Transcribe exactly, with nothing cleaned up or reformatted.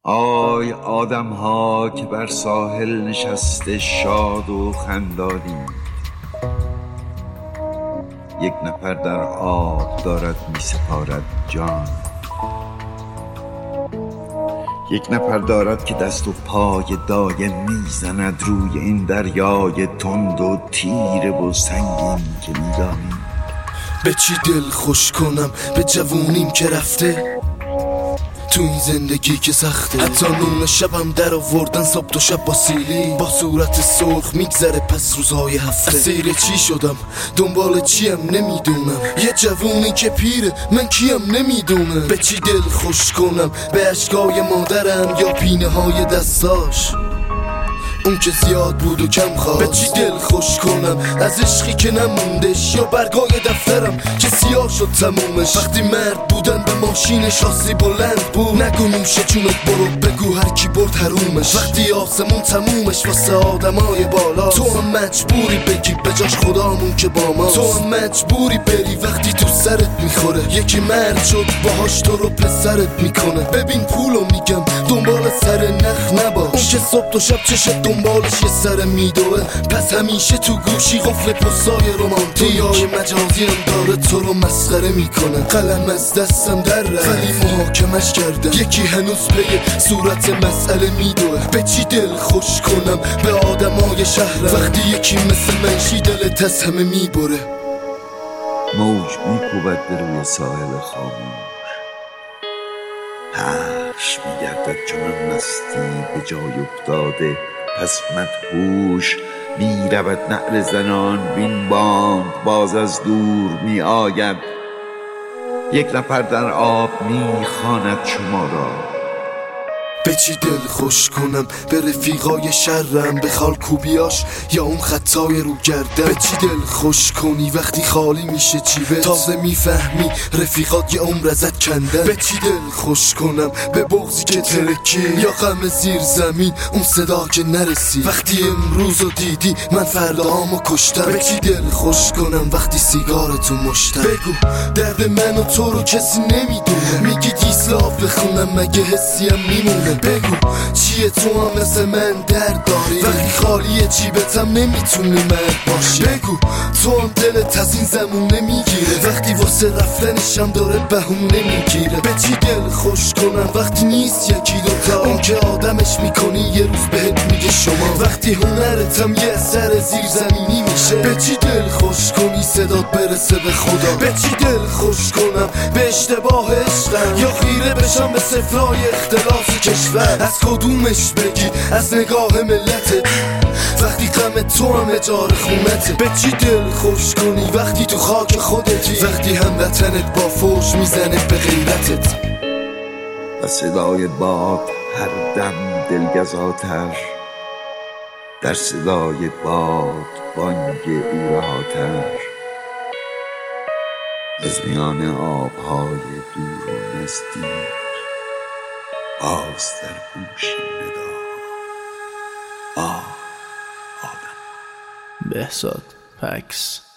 آی آدم ها که بر ساحل نشسته شاد و خندانید، یک نفر در آب دارد می سپارد جان، یک نفر دارد که دست و پای دایم میزند روی این دریای تند و تیره و سنگین که میدانی. به چی دل خوش کنم به جوونیم که رفته تو این زندگی که سخته، حتی نون شبم در آوردن صبح و شب با سیلی، با صورت سرخ میگذره پس روزهای هفته. اسیر چی شدم دنبال چیم نمیدونم، یه جوونی که پیره من کیم نمیدونم. به چی دل خوش کنم به اشکای مادرم یا پینه های دستاش اون که زیاد بود و کم خواست. به چی دل خوش کنم از عشقی که نموندش یا برگای دفترم که سیاه شد تمومش. وقتی مرد بودن به ماشین شاسی بلند بود، نگو نوش جونت برو بگو هر کی برد حرومش. وقتی آسمون تمومش واسه آدمای بالا، تو هم مجبوری بگی بجاش خدامون که با ماست. تو هم مجبوری بری وقتی تو سرت میخوره، یکی مرد شد باهاش تو رو پسرت میکنه. ببین پولو میگم دنبال سر نخ نباش، اون که صبح و شب چشت دنبالش یه سر میدوه، پس همیشه تو گوشی قفل پستای رومانتیک. های مجازی هم داره تو رو مسخره میکنه، قلم از دستم در رفت ولی محاکمش کردم، یکی هنوز پی صورت مسئله میدوه. به چی دل خوش کنم به آدمای شهرم وقتی یکی مثل منشی دلت از همه میبره. موج میکوبد به روی ساحل خاموش، پخش میگردد چنان مستی به جای افتاده، پس مدهوش می رود نعل زنان بین باند باز از دور می آید. یک نفر در آب می خواند شما را. به چی دل خوش کنم به رفیقای شرم، به خالکوبیاش یا اون خطای رو گردن. به چی دل خوش کنی وقتی خالی میشه جیبت، تازه میفهمی رفیقات یه عمر ازت کندن. به چی دل خوش کنم به بغضی که ترکی یا غم زیر زمین اون صدا که نرسی، وقتی امروزو دیدی من فردامو کشتم. به چی دل خوش کنم وقتی سیگارتو مشتم. بگو درد من و تو رو کسی نمیدونه، میگی دیسلاف بخونم مگه حسیم میمونه. بگو چیه تو هم مثل من درد داری وقتی خالی جیبتم نمیتونی مرد باشی. بگو تو هم دلت از این زمونه میگیره وقتی واسه رفتنشم داره بهونه میگیره. به چی دل خوش کنم وقتی نیست یکی دوتا، اون که آدمش میکنی یه روز بهت میگه شما، وقتی هنرتم یه اثر زیر زمینی میشه. به چی دل خوش کنی صدات برسه به خدا. به چی دل خوش کنم به اشتباه عشقم یا خیره بشم به صفرای اختلاف کشور. از کدومش بگی از نگاه ملته وقتی غم تو هم اجاره خونته. به چی دل خوش کنی وقتی تو خاک خودتی، وقتی هم وطنت با فوش میزنه به غیرتت. و صدای باد هر دم دلگزاتر، در صدای باد بانگ او رهاتر، از میان آبهای دور و نزدیک باز در گوشی ندا. آه آدم. بهزاد پکس.